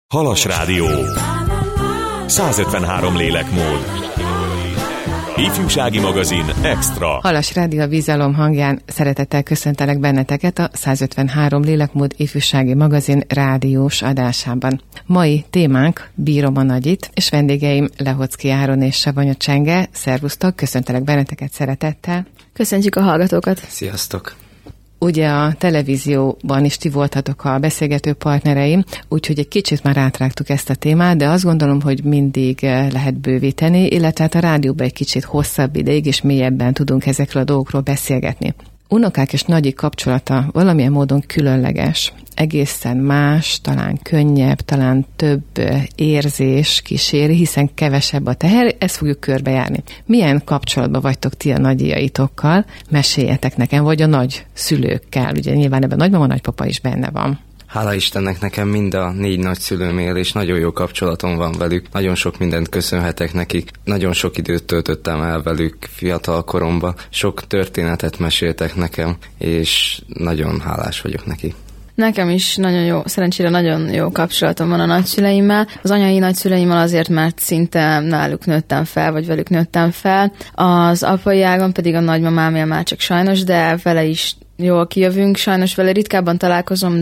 Halas Rádió 153 lélekmód. Ifjúsági magazin Extra. Halas Rádió a Vízalom hangján szeretettel köszöntelek benneteket a 153 lélekmód ifjúsági magazin rádiós adásában. Mai témánk Bírom a Nagyit, és vendégeim Lehocki Áron és Savanya Csenge. Szervusztok, köszöntelek benneteket szeretettel. Köszöntjük a hallgatókat. Sziasztok! Ugye a televízióban is ti voltatok a beszélgető partnereim, úgyhogy egy kicsit már átrágtuk ezt a témát, de azt gondolom, hogy mindig lehet bővíteni, illetve hát a rádióban egy kicsit hosszabb ideig és mélyebben tudunk ezekről a dolgokról beszélgetni. Unokák és nagyik kapcsolata valamilyen módon különleges, egészen más, talán könnyebb, talán több érzés kíséri, hiszen kevesebb a teher, ezt fogjuk körbejárni. Milyen kapcsolatban vagytok ti a nagyjaitokkal? Meséljetek nekem, vagy a nagy szülőkkel. Ugye nyilván ebben nagymama, nagypapa is benne van. Hála Istennek, nekem mind a 4 nagyszülőm él, és nagyon jó kapcsolatom van velük. Nagyon sok mindent köszönhetek nekik. Nagyon sok időt töltöttem el velük fiatal koromban. Sok történetet meséltek nekem, és nagyon hálás vagyok neki. Nekem is nagyon jó, szerencsére nagyon jó kapcsolatom van a nagyszüleimmel. Az anyai nagyszüleimmel azért, mert szinte náluk nőttem fel, vagy velük nőttem fel. Az apai ágon pedig a nagymamámmal már csak sajnos, de vele is jól kijövünk. Sajnos vele ritkábban találkozom,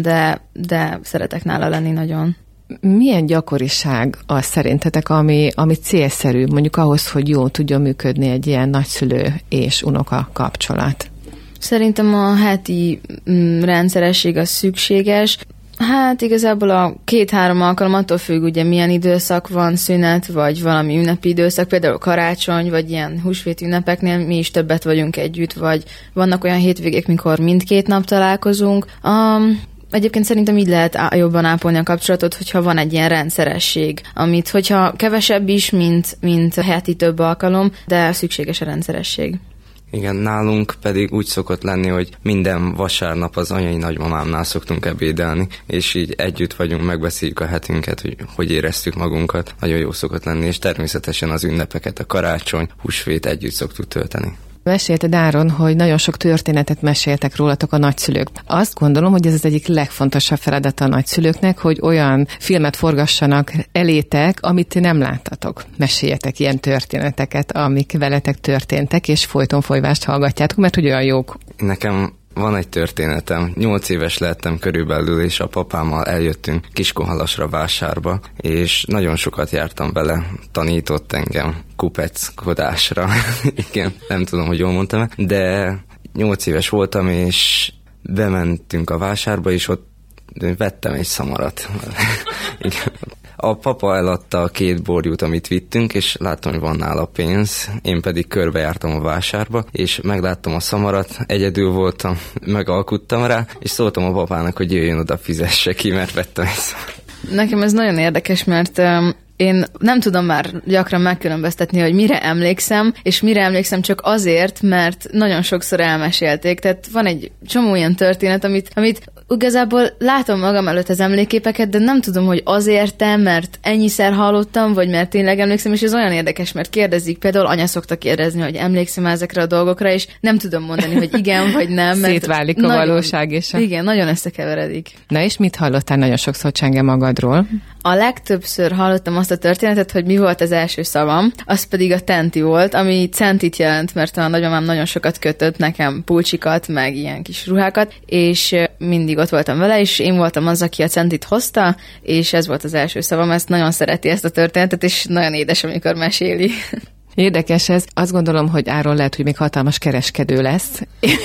de szeretek nála lenni nagyon. Milyen gyakoriság az szerintetek, ami célszerű, mondjuk ahhoz, hogy jól tudjon működni egy ilyen nagyszülő és unoka kapcsolat? Szerintem a heti rendszeresség az szükséges. Hát igazából a 2-3 alkalom attól függ, ugye milyen időszak van, szünet, vagy valami ünnepi időszak, például karácsony, vagy ilyen húsvét ünnepeknél mi is többet vagyunk együtt, vagy vannak olyan hétvégék, mikor mindkét nap találkozunk. Egyébként szerintem így lehet jobban ápolni a kapcsolatot, hogyha van egy ilyen rendszeresség, amit hogyha kevesebb is, mint a heti több alkalom, de szükséges a rendszeresség. Igen, nálunk pedig úgy szokott lenni, hogy minden vasárnap az anyai nagymamámnál szoktunk ebédelni, és így együtt vagyunk, megbeszéljük a hetünket, hogy éreztük magunkat. Nagyon jó szokott lenni, és természetesen az ünnepeket, a karácsony, húsvét együtt szoktuk tölteni. Mesélted, Áron, hogy nagyon sok történetet meséltek rólatok a nagyszülők. Azt gondolom, hogy ez az egyik legfontosabb feladata a nagyszülőknek, hogy olyan filmet forgassanak elétek, amit ti nem láttatok. Meséljetek ilyen történeteket, amik veletek történtek, és folyton folyvást hallgatjátok, mert hogy olyan jók. Nekem van egy történetem. 8 éves lehettem körülbelül, és a papámmal eljöttünk Kiskohalasra vásárba, és nagyon sokat jártam vele, tanított engem kupeckodásra. Igen, nem tudom, hogy jól mondtam, de 8 éves voltam, és bementünk a vásárba, és ott vettem egy szamarat. Igen. A papa eladta a 2 borjút, amit vittünk, és láttam, hogy van nála pénz. Én pedig körbejártam a vásárba, és megláttam a szamarat, egyedül voltam, megalkuttam rá, és szóltam a papának, hogy jöjjön oda, fizesse ki, mert vettem egy szamarat. Nekem ez nagyon érdekes, mert én nem tudom már gyakran megkülönböztetni, hogy mire emlékszem, és mire emlékszem csak azért, mert nagyon sokszor elmesélték. Tehát van egy csomó ilyen történet, amit igazából látom magam előtt az emlékképeket, de nem tudom, hogy azért, mert ennyiszer hallottam, vagy mert tényleg emlékszem, és ez olyan érdekes, mert kérdezik, például anya szokta kérdezni, hogy emlékszem ezekre a dolgokra, és nem tudom mondani, hogy igen, vagy nem. Szétválik a valóság és Igen, nagyon összekeveredik. Na és mit hallottál nagyon sokszor, Csenge, magadról? A legtöbbször hallottam azt a történetet, hogy mi volt az első szavam, az pedig a tenti volt, ami centit jelent, mert a nagymamám nagyon sokat kötött nekem pulcsikat, meg ilyen kis ruhákat, és mindig ott voltam vele, és én voltam az, aki a centit hozta, és ez volt az első szavam, ezt nagyon szereti ezt a történetet, és nagyon édes, amikor meséli. Érdekes ez. Azt gondolom, hogy Áron lehet, hogy még hatalmas kereskedő lesz,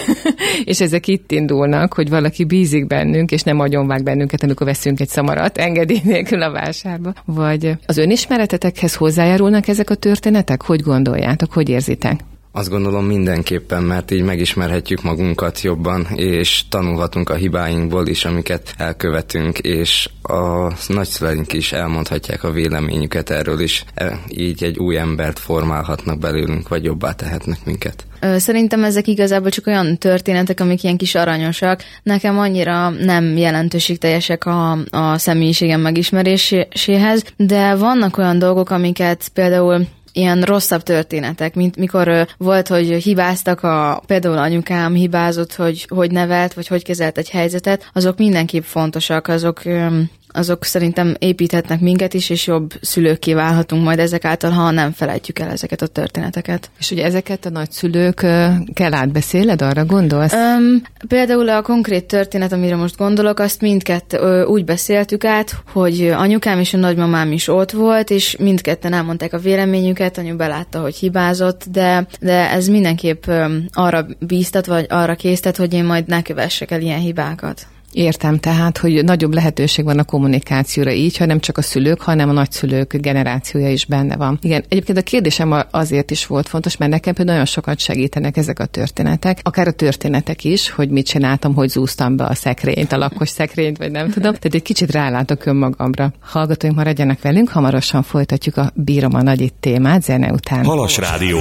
és ezek itt indulnak, hogy valaki bízik bennünk, és nem agyonvág bennünket, amikor veszünk egy szamarat engedély nélkül a vásárba. Vagy az önismeretetekhez hozzájárulnak ezek a történetek? Hogy gondoljátok, hogy érzitek? Azt gondolom mindenképpen, mert így megismerhetjük magunkat jobban, és tanulhatunk a hibáinkból is, amiket elkövetünk, és a nagyszüleink is elmondhatják a véleményüket erről is. Így egy új embert formálhatnak belőlünk, vagy jobbá tehetnek minket. Szerintem ezek igazából csak olyan történetek, amik ilyen kis aranyosak. Nekem annyira nem jelentőségteljesek a személyiségem megismeréséhez, de vannak olyan dolgok, amiket például ilyen rosszabb történetek, mint mikor volt, hogy hibáztak, például anyukám hibázott, hogy nevelt, vagy hogy kezelt egy helyzetet, azok mindenképp fontosak, azok szerintem építhetnek minket is, és jobb szülőkké válhatunk majd ezek által, ha nem felejtjük el ezeket a történeteket. És ugye ezeket a nagyszülőkkel átbeszéled, arra gondolsz? Például a konkrét történet, amire most gondolok, azt mindketten úgy beszéltük át, hogy anyukám és a nagymamám is ott volt, és mindketten elmondták a véleményüket, anyu belátta, hogy hibázott, de ez mindenképp arra bíztat, vagy arra késztet, hogy én majd ne kövessek el ilyen hibákat. Értem tehát, hogy nagyobb lehetőség van a kommunikációra így, ha nem csak a szülők, hanem a nagyszülők generációja is benne van. Igen, egyébként a kérdésem azért is volt fontos, mert nekem például nagyon sokat segítenek ezek a történetek, akár a történetek is, hogy mit csináltam, hogy zúztam be a szekrényt, a lakkos szekrényt, vagy nem tudom. Tehát egy kicsit rálátok önmagamra. Hallgatóink, maradjanak velünk, hamarosan folytatjuk a Bírom a Nagyit témát zene után. Halas Rádió.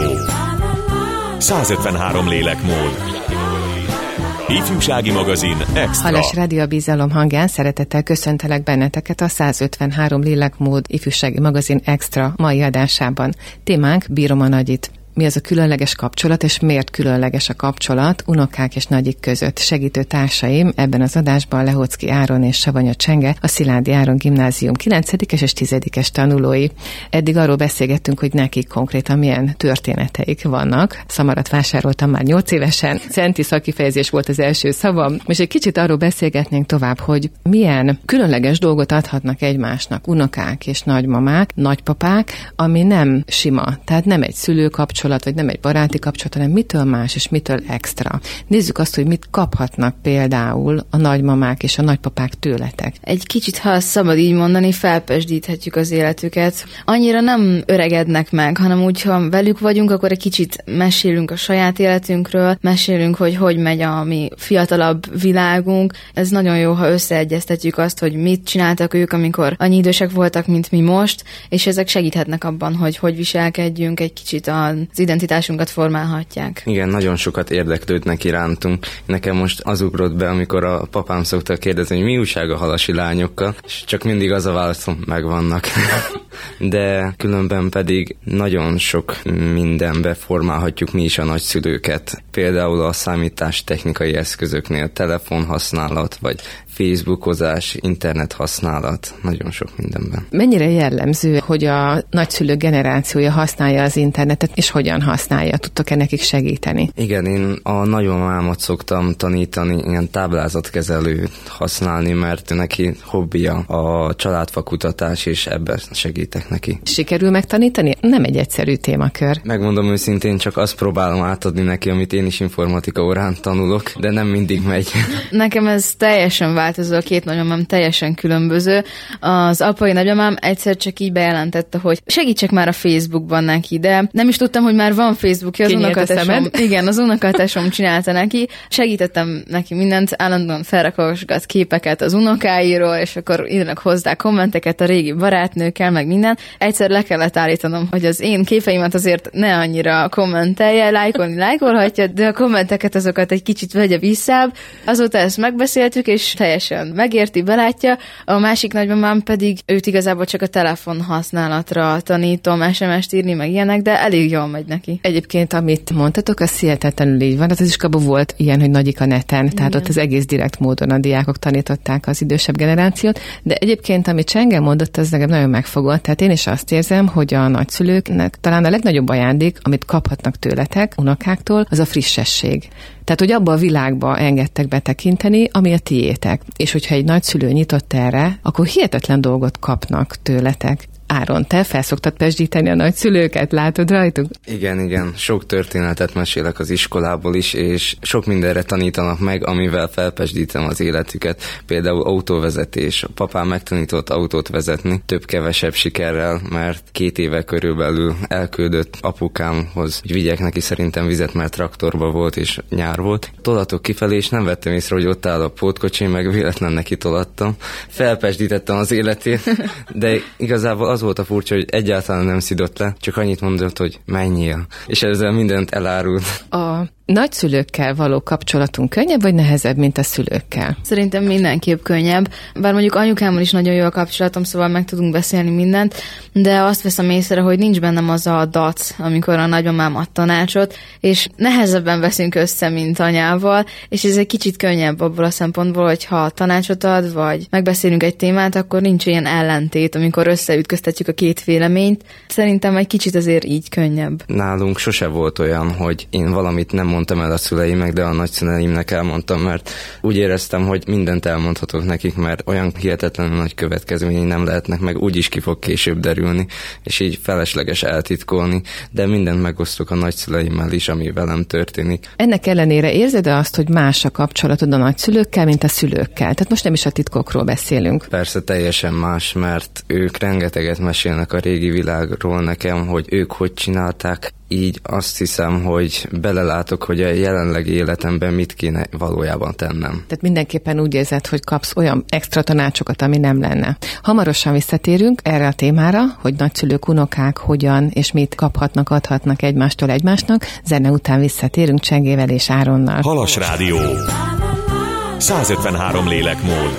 153 lélekmód. Ifjúsági magazin Extra. Halas Rádió, a bizalom hangján szeretettel köszöntelek benneteket a 153 lélekmód ifjúsági magazin Extra mai adásában. Témánk Bírom a Nagyit. Mi az a különleges kapcsolat, és miért különleges a kapcsolat unokák és nagyik között? Segítő társaim ebben az adásban Lehocki Áron és Savanya Csenge, a Szilágyi Áron Gimnázium 9-es és 10-es tanulói. Eddig arról beszélgettünk, hogy nekik konkrétan milyen történeteik vannak. Szamarat vásároltam már 8 évesen, szenti szakkifejezés volt az első szavam. Most egy kicsit arról beszélgetnénk tovább, hogy milyen különleges dolgot adhatnak egymásnak unokák és nagymamák, nagypapák, ami nem sima, tehát nem egy szülőkapcsolat, vagy nem egy baráti kapcsolat, hanem mitől más és mitől extra. Nézzük azt, hogy mit kaphatnak például a nagymamák és a nagypapák tőletek. Egy kicsit, ha szabad így mondani, felpesdíthetjük az életüket. Annyira nem öregednek meg, hanem úgy, ha velük vagyunk, akkor egy kicsit mesélünk a saját életünkről, mesélünk, hogy megy a mi fiatalabb világunk. Ez nagyon jó, ha összeegyeztetjük azt, hogy mit csináltak ők, amikor annyi idősek voltak, mint mi most, és ezek segíthetnek abban, hogy viselkedjünk, egy kicsit az identitásunkat formálhatják. Igen, nagyon sokat érdeklődnek irántunk. Nekem most az ugrott be, amikor a papám szokta kérdezni, hogy mi újság a halasi lányokkal, és csak mindig az a válaszom, megvannak. De különben pedig nagyon sok mindenbe formálhatjuk mi is a nagyszülőket. Például a számítástechnikai eszközöknél telefonhasználat, vagy Facebookozás, internet használat, nagyon sok mindenben. Mennyire jellemző, hogy a nagyszülő generációja használja az internetet, és hogyan használja? Tudtok-e nekik segíteni? Igen, én a nagymamámat szoktam tanítani ilyen táblázatkezelőt használni, mert neki hobbija a családfakutatás, és ebben segítek neki. Sikerül megtanítani? Nem egy egyszerű témakör. Megmondom őszintén, csak azt próbálom átadni neki, amit én is informatika órán tanulok, de nem mindig megy. Nekem ez teljesen változó, a két nagymamám teljesen különböző. Az apai nagymamám egyszer csak így bejelentette, hogy segítsek már a Facebookban neki, de nem is tudtam, hogy már van Facebookja, az unokatesom. Igen, az unokatesom csinálta neki. Segítettem neki mindent, állandóan felrakosgat képeket az unokáiról, és akkor írnak hozzá kommenteket a régi barátnőkkel, meg minden. Egyszer le kellett állítanom, hogy az én képeimet azért ne annyira kommentelje, lájkolhatja, de a kommenteket azokat egy kicsit vegye visszább. Azóta ezt megbeszéltük, és teljesen megérti, belátja. A másik nagymamám pedig őt igazából csak a telefon használatra tanítom, SMS-t írni, meg ilyenek, de elég jól megy neki. Egyébként, amit mondtatok, az hihetetlenül így van. Az iskolában volt ilyen, hogy nagyik a neten, tehát ott az egész direkt módon a diákok tanították az idősebb generációt, de egyébként, amit Csenge mondott, az nekem nagyon megfogott. Tehát én is azt érzem, hogy a nagyszülőknek talán a legnagyobb ajándék, amit kaphatnak tőletek, unokáktól, az a frissesség. Tehát, hogy abba a világba engedtek betekinteni, ami a tiétek. És hogyha egy nagyszülő nyitott erre, akkor hihetetlen dolgot kapnak tőletek. Áron, te felszoktad pesdíteni a nagyszülőket, látod rajtuk? Igen, sok történetet mesélek az iskolából is, és sok mindenre tanítanak meg, amivel felpesdítem az életüket. Például autóvezetés. A papám megtanított autót vezetni, több-kevesebb sikerrel, mert 2 éve körülbelül elküldött apukámhoz, hogy vigyek neki szerintem vizet, mert traktorba volt, és nyár volt. Tolatok kifelé, és nem vettem észre, hogy ott áll a pótkocsi, meg véletlen neki tolattam. Felpesdítettem az életét, de igazából az volt a furcsa, hogy egyáltalán nem szidott le, csak annyit mondott, hogy menjél. És ezzel mindent elárult. A nagyszülőkkel való kapcsolatunk könnyebb vagy nehezebb, mint a szülőkkel? Szerintem mindenképp könnyebb. Bár mondjuk anyukámmal is nagyon jó a kapcsolatom, szóval meg tudunk beszélni mindent, de azt veszem észre, hogy nincs bennem az a dac, amikor a nagymamám ad tanácsot, és nehezebben veszünk össze, mint anyával, és ez egy kicsit könnyebb abból a szempontból, hogy ha tanácsot ad, vagy megbeszélünk egy témát, akkor nincs ilyen ellentét, amikor összeütköztetjük a két véleményt. Szerintem egy kicsit azért így könnyebb. Nálunk sose volt olyan, hogy én valamit nem mondtam el a szüleimnek, de a nagyszüleimnek elmondtam, mert úgy éreztem, hogy mindent elmondhatok nekik, mert olyan hihetetlenül nagy következményei nem lehetnek, meg úgyis ki fog később derülni, és így felesleges eltitkolni, de mindent megosztok a nagyszüleimmel is, ami velem történik. Ennek ellenére érzed-e azt, hogy más a kapcsolatod a nagyszülőkkel, mint a szülőkkel? Tehát most nem is a titkokról beszélünk. Persze teljesen más, mert ők rengeteget mesélnek a régi világról nekem, hogy ők hogy csinálták, így azt hiszem, hogy belelátok, hogy a jelenlegi életemben mit kéne valójában tennem. Tehát mindenképpen úgy érzed, hogy kapsz olyan extra tanácsokat, ami nem lenne. Hamarosan visszatérünk erre a témára, hogy nagyszülők, unokák hogyan és mit kaphatnak, adhatnak egymástól egymásnak. Zene után visszatérünk Csengével és Áronnal. Halas Rádió. 153 lélekmód.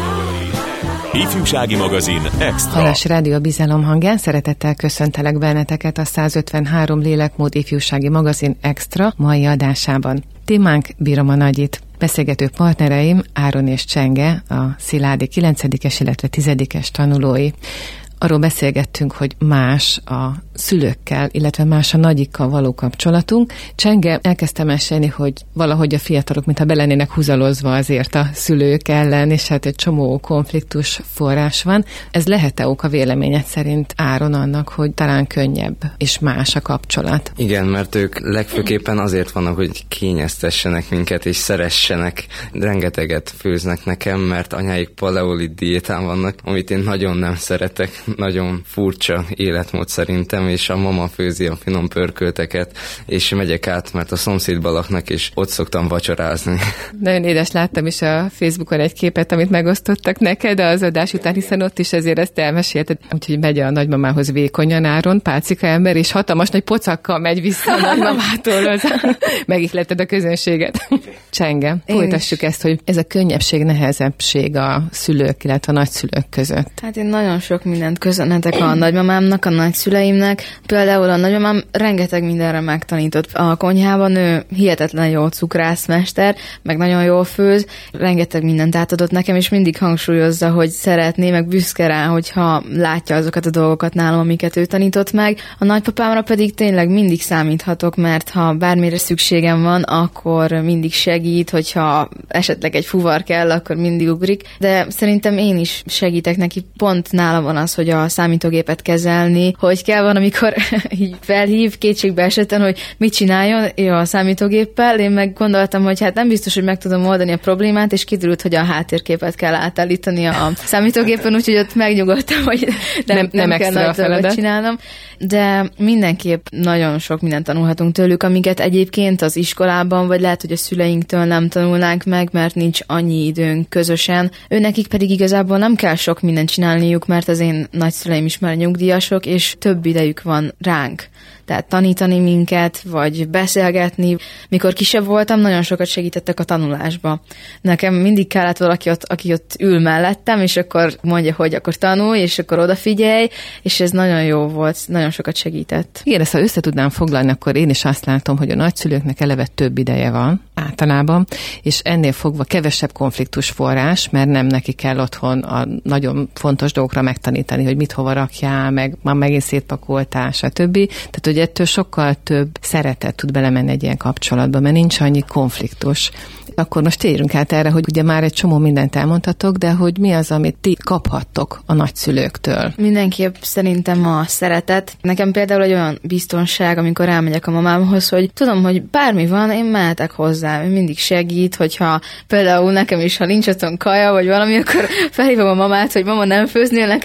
Ifjúsági magazin Extra. Halas Rádió bizalom hangján szeretettel köszöntelek benneteket a 153 lélekmód ifjúsági magazin Extra mai adásában. Témánk Bírom a Nagyit. Beszélgető partnereim Áron és Csenge, a Sziládi 9-es, illetve 10-es tanulói. Arról beszélgettünk, hogy más a szülőkkel, illetve más a nagyikkal való kapcsolatunk. Csenge elkezdte mesélni, hogy valahogy a fiatalok, mintha be lennének húzalozva azért a szülők ellen, és hát egy csomó konfliktus forrás van. Ez lehet-e oka véleményed szerint, Áron, annak, hogy talán könnyebb és más a kapcsolat? Igen, mert ők legfőképpen azért vannak, hogy kényeztessenek minket, és szeressenek. Rengeteget főznek nekem, mert anyáik paleolit diétán vannak, amit én nagyon nem szeretek. Nagyon furcsa életmód szerintem, és a mama főzi a finom pörkölteket, és megyek át, mert a szomszédba laknak, és ott szoktam vacsorázni. Nagyon édes, láttam is a Facebookon egy képet, amit megosztottak neked az adás után, hiszen ott is ezért ezt elmesélted. Úgyhogy megy a nagymamához vékonyan Áron, pálcika ember, és hatalmas nagy pocakkal megy vissza a nagymamától. Megihletted a közönséget. Csenge, folytassuk ezt, hogy ez a könnyebbség, nehezebbség a szülők, illetve a nagyszülők között. Hát én nagyon sok mindent köszönhetek a nagymamámnak, a nagyszüleimnek. Például a nagymamám rengeteg mindenre megtanított. A konyhában ő hihetetlen jó cukrászmester, meg nagyon jól főz, rengeteg mindent átadott nekem, és mindig hangsúlyozza, hogy szeretné, meg büszke rá, hogyha látja azokat a dolgokat nálam, amiket ő tanított meg. A nagypapámra pedig tényleg mindig számíthatok, mert ha bármire szükségem van, akkor mindig segít, hogyha esetleg egy fuvar kell, akkor mindig ugrik, de szerintem én is segítek neki. Pont nála van az, hogy a számítógépet kezelni, hogy kell van, amikor így felhív kétségbe esetten, hogy mit csináljon a számítógéppel. Én meg gondoltam, hogy hát nem biztos, hogy meg tudom oldani a problémát, és kiderült, hogy a háttérképet kell átállítani a számítógépen, úgyhogy ott megnyugodtam, hogy nem kell nagy dolgot csinálnom. De mindenképp nagyon sok mindent tanulhatunk tőlük, amiket egyébként az iskolában, vagy lehet, hogy a szüleinktől nem tanulnánk meg, mert nincs annyi időnk közösen. Őnekik pedig igazából nem kell sok mindent csinálniuk, mert az én nagyszüleim is már nyugdíjasok, és több idejük van ránk. Tehát tanítani minket, vagy beszélgetni. Mikor kisebb voltam, nagyon sokat segítettek a tanulásba. Nekem mindig kellett valaki ott, aki ott ül mellettem, és akkor mondja, hogy akkor tanulj, és akkor odafigyelj, és ez nagyon jó volt, nagyon sokat segített. Igen, ezt ha össze tudnám foglalni, akkor én is azt látom, hogy a nagyszülőknek eleve több ideje van általában, és ennél fogva kevesebb konfliktus forrás, mert nem neki kell otthon a nagyon fontos dolgokra megtanítani, hogy mit hova rakjál, meg már megint szétpakoltál, stb. Tehát, hogy ettől sokkal több szeretet tud belemenni egy ilyen kapcsolatba, mert nincs annyi konfliktus. Akkor most térjünk át erre, hogy ugye már egy csomó mindent elmondhatok, de hogy mi az, amit ti kaphattok a nagyszülőktől? Mindenképp szerintem a szeretet. Nekem például egy olyan biztonság, amikor elmegyek a mamámhoz, hogy tudom, hogy bármi van, én mehetek hozzá. Ő mindig segít, hogyha például nekem is, ha nincs otthon kaja, vagy valami, akkor felhívom a mamát, hogy mama, nem főznél nekem valamit,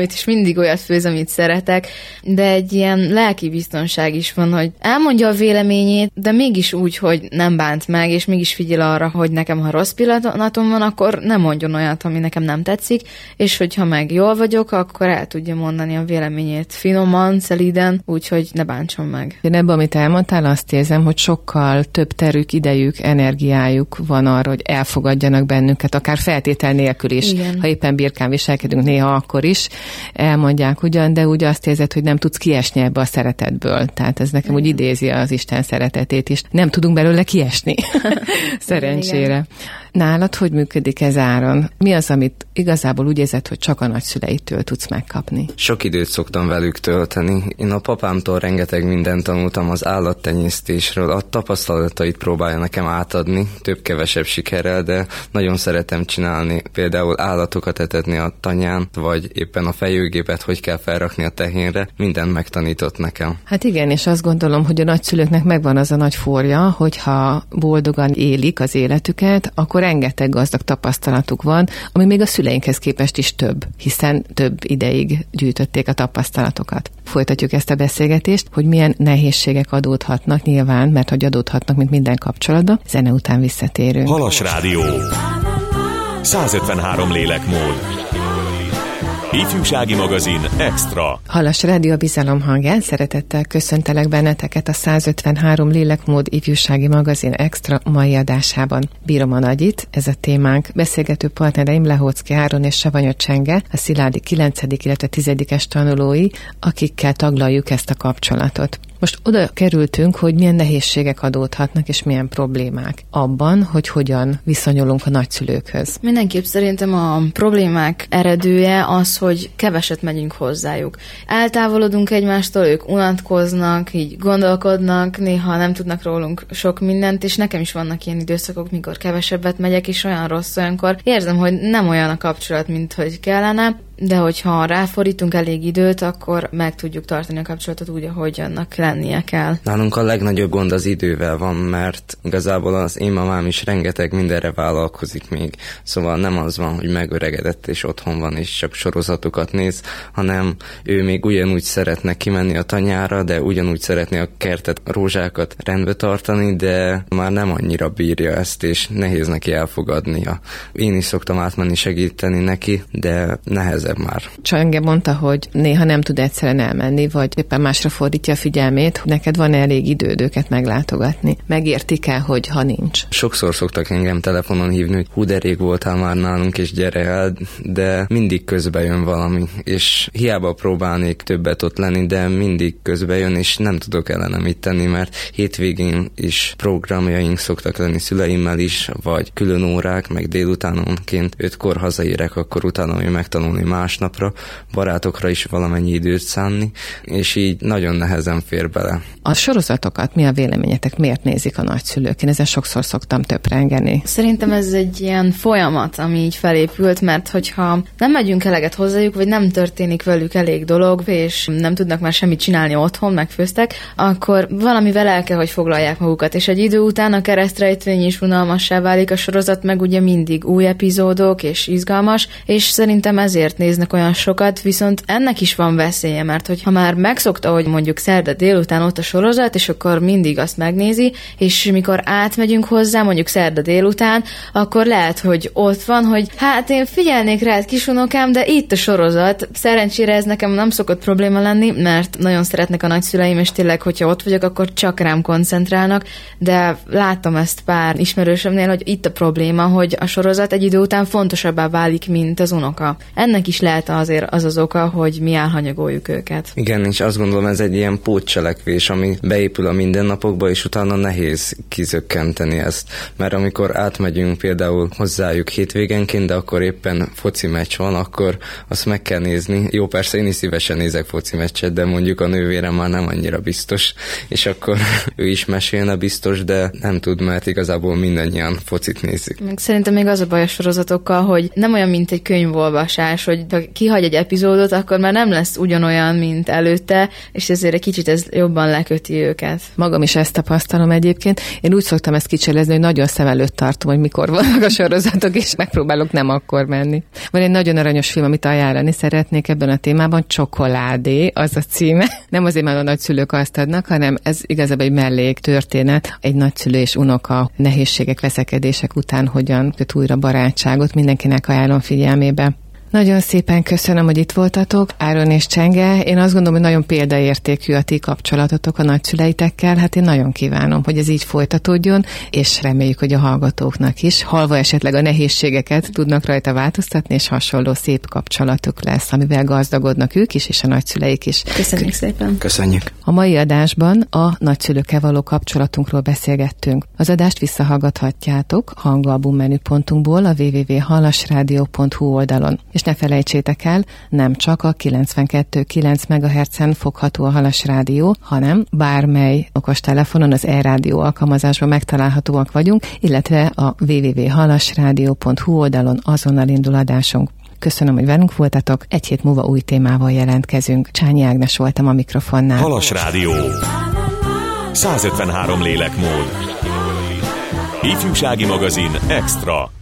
valamit, és mindig olyat főz, amit szeretek, de egy ilyen lelki biztonság is van, hogy elmondja a véleményét, de mégis úgy, hogy nem bánt meg, és mégis figyel arra, hogy nekem, ha rossz pillanatom van, akkor nem mondjon olyat, ami nekem nem tetszik, és hogyha meg jól vagyok, akkor el tudja mondani a véleményét finoman, szelíden, úgyhogy ne bántson meg. Én ebben, amit elmondtál, azt érzem, hogy sokkal több terük, idejük, energiájuk van arra, hogy elfogadjanak bennünket, akár feltétel nélkül is. Igen. Ha éppen birkán viselkedünk, néha akkor is elmondják ugyan, de úgy azt érzed, hogy nem tudsz kiesni ebbe a szeretetből. Tehát ez nekem úgy idézi az Isten szeretetét is. Nem tudunk belőle kiesni. Szerencsére. Igen. Nálad hogy működik ez, Áron? Mi az, amit igazából úgy érzed, hogy csak a nagyszüleitől tudsz megkapni? Sok időt szoktam velük tölteni. Én a papámtól rengeteg mindent tanultam az állattenyésztésről. A tapasztalatait próbálja nekem átadni, több-kevesebb sikerrel, de nagyon szeretem csinálni. Például állatokat etetni a tanyán, vagy éppen a fejőgépet, hogy kell felrakni a tehénre. Mindent megtanított nekem. Hát igen, és azt gondolom, hogy a nagyszülőknek megvan az a nagy forja, hogyha boldogan élik az életüket, akkor rengeteg gazdag tapasztalatuk van, ami még a szüleinkhez képest is több, hiszen több ideig gyűjtötték a tapasztalatokat. Folytatjuk ezt a beszélgetést, hogy milyen nehézségek adódhatnak nyilván, mert hogy adódhatnak, mint minden kapcsolatban. Zene után visszatérünk. Halas Rádió. 153 lélekmód. Ifjúsági magazin Extra. Halas Rádió, a bizalom hangján. Szeretettel köszöntelek benneteket a 153 lélekmód ifjúsági magazin Extra mai adásában. Bírom a nagyit, ez a témánk. Beszélgető partnereim Lehóczky Áron és Savanyot Csenge, a Szilágyi 9., illetve 10-es tanulói, akikkel taglaljuk ezt a kapcsolatot. Most oda kerültünk, hogy milyen nehézségek adódhatnak, és milyen problémák abban, hogy hogyan viszonyulunk a nagyszülőkhöz. Mindenképp szerintem a problémák eredője az, hogy keveset megyünk hozzájuk. Eltávolodunk egymástól, ők unatkoznak, így gondolkodnak, néha nem tudnak rólunk sok mindent, és nekem is vannak ilyen időszakok, mikor kevesebbet megyek, és olyan rossz olyankor. Érzem, hogy nem olyan a kapcsolat, mint hogy kellene, de hogyha ráfordítunk elég időt, akkor meg tudjuk tartani a kapcsolatot úgy, ahogy annak lennie kell. Nálunk a legnagyobb gond az idővel van, mert igazából az én mamám is rengeteg mindenre vállalkozik még. Szóval nem az van, hogy megöregedett és otthon van és csak sorozatokat néz, hanem ő még ugyanúgy szeretne kimenni a tanyára, de ugyanúgy szeretné a kertet, a rózsákat rendbe tartani, de már nem annyira bírja ezt, és nehéz neki elfogadnia. Én is szoktam átmenni segíteni neki, de nehezebb már. Csenge mondta, hogy néha nem tud egyszerűen elmenni, vagy éppen másra fordítja a figyelmét, hogy neked van elég időd őket meglátogatni. Megértik el, hogy ha nincs? Sokszor szoktak engem telefonon hívni, hogy hú, de rég voltál már nálunk, és gyere el, de mindig közbe jön valami, és hiába próbálnék többet ott lenni, de mindig közbe jön, és nem tudok ellene mit tenni, mert hétvégén is programjaink szoktak lenni szüleimmel is, vagy külön órák, meg délutánonként 5-kor hazaérek, akkor utána még megtanulni másnapra, barátokra is valamennyi időt szánni, és így nagyon nehezen fér bele. A sorozatokat mi a véleményetek? Miért nézik a nagyszülők? Én ezen sokszor szoktam töprengeni. Szerintem ez egy ilyen folyamat, ami így felépült, mert hogyha nem megyünk eleget hozzájuk, vagy nem történik velük elég dolog, és nem tudnak már semmit csinálni otthon, megfőztek, akkor valamivel el kell, hogy foglalják magukat, és egy idő után a keresztrejtvény is unalmassá válik, a sorozat meg ugye mindig új epizódok, és izgalmas, és szerintem ezért néznek olyan sokat, viszont ennek is van veszélye, mert hogyha már megszokta, hogy mondjuk szerda délután ott a sorozat, és akkor mindig azt megnézi, és mikor átmegyünk hozzá, mondjuk szerda délután, akkor lehet, hogy ott van, hogy hát én figyelnék rád, kisunokám, de itt a sorozat. Szerencsére ez nekem nem szokott probléma lenni, mert nagyon szeretnek a nagyszüleim, és tényleg, hogyha ott vagyok, akkor csak rám koncentrálnak, de láttam ezt pár ismerősömnél, hogy itt a probléma, hogy a sorozat egy idő után fontosabbá válik, mint az unoka. Ennek is lehet azért az oka, hogy mi elhanyagoljuk őket. Igen, és azt gondolom, ez egy ilyen pótcselekvés, ami beépül a mindennapokba, és utána nehéz kizökkenteni ezt. Mert amikor átmegyünk például hozzájuk hétvégenként, de akkor éppen foci meccs van, akkor azt meg kell nézni. Jó, persze én is szívesen nézek foci meccset, de mondjuk a nővérem már nem annyira biztos, és akkor ő is mesélne biztos, de nem tud, mert igazából mindannyian focit nézik. Szerintem még az a baj a sorozatokkal, hogy nem olyan, mint egy könyvolvasás, hogy hogy ha kihagy egy epizódot, akkor már nem lesz ugyanolyan, mint előtte, és ezért egy kicsit ez jobban leköti őket. Magam is ezt tapasztalom egyébként. Én úgy szoktam ezt kicselezni, hogy nagyon szem előtt tartom, hogy mikor vannak a sorozatok, és megpróbálok nem akkor menni. Van egy nagyon aranyos film, amit ajánlani szeretnék ebben a témában, Csokoládé, az a címe. Nem azért, mert a nagyszülők azt adnak, hanem ez igazából egy mellék történet. Egy nagyszülő és unoka nehézségek, veszekedések után hogyan köt újra barátságot, mindenkinek ajánlom figyelmébe. Nagyon szépen köszönöm, hogy itt voltatok, Áron és Csenge. Én azt gondolom, hogy nagyon példaértékű a ti kapcsolatotok a nagyszüleitekkel. Hát én nagyon kívánom, hogy ez így folytatódjon, és reméljük, hogy a hallgatóknak is, halva esetleg a nehézségeket tudnak rajta változtatni, és hasonló szép kapcsolatuk lesz, amivel gazdagodnak ők is, és a nagyszüleik is. Köszönjük szépen. Köszönjük. A mai adásban a nagyszülőkkel való kapcsolatunkról beszélgettünk. Az adást visszahallgathatjátok hangalbummenüpontunkból a www.hallasradio.hu oldalon. És ne felejtsétek el, nem csak a 92,9 MHz-en fogható a Halas Rádió, hanem bármely okostelefonon, az e-rádió alkalmazásban megtalálhatóak vagyunk, illetve a www.hallasradio.hu oldalon azonnal indul adásunk. Köszönöm, hogy velünk voltatok, egy hét múlva új témával jelentkezünk. Csányi Ágnes voltam a mikrofonnál. Halas Rádió. 153 lélekmód. Ifjúsági magazin Extra.